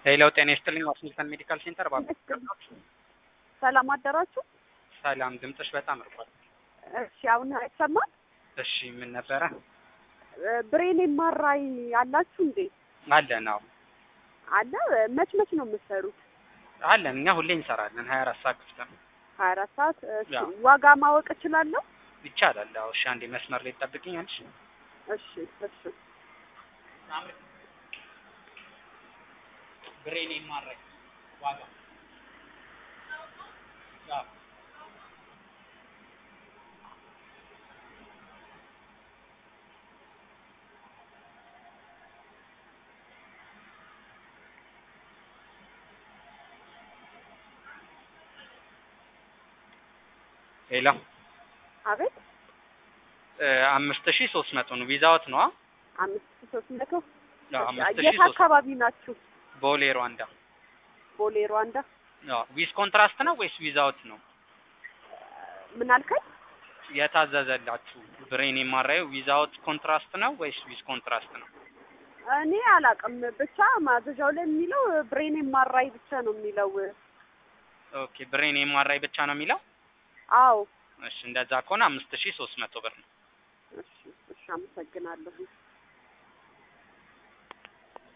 ሄሎ ጤና ይስጥልኝ ዋሽንግተን ሜዲካል ሴንተር ሰላም አደራችሁ። ሰላም ድምፅሽ በጣም ርቋል። እሺ አሁን አይሰማም? እሺ ምን ነበረ? ብሬን ኤምአርአይ አላችሁ እንዴ? አለን አዎ አለ። መች ነው የምትሰሩት? አለን እኛ ሁሌ እንሰራለን 24 ሰዓት ክፍት ነው። 24 ሰዓት። እሺ ዋጋ ማወቅ እችላለሁ? ይቻላል። አዎ እሺ አንዴ መስመር ላይ ትጠብቂኛለሽ? እሺ እሺ ብሬን ኤምአርአይ ዋጋ ሄሎ አቤት። 5300 ነው ቪዛውት ነው? 5300 አዎ 5300 የት አካባቢ ናችሁ? ቦሌ ሩዋንዳ። ቦሌ ሩዋንዳ። አዎ ዊዝ ኮንትራስት ነው ወይስ ዊዛውት ነው? ምን አልከኝ? የታዘዘላችሁ ብሬን ኤምአርአይ ዊዛውት ኮንትራስት ነው ወይስ ዊዝ ኮንትራስት ነው? እኔ አላውቅም። ብቻ ማዘዣው ላይ የሚለው ብሬን ኤምአርአይ ብቻ ነው የሚለው። ኦኬ ብሬን ኤምአርአይ ብቻ ነው የሚለው? አዎ እሺ እንደዛ ከሆነ 5300 ብር ነው። እሺ አመሰግናለሁ።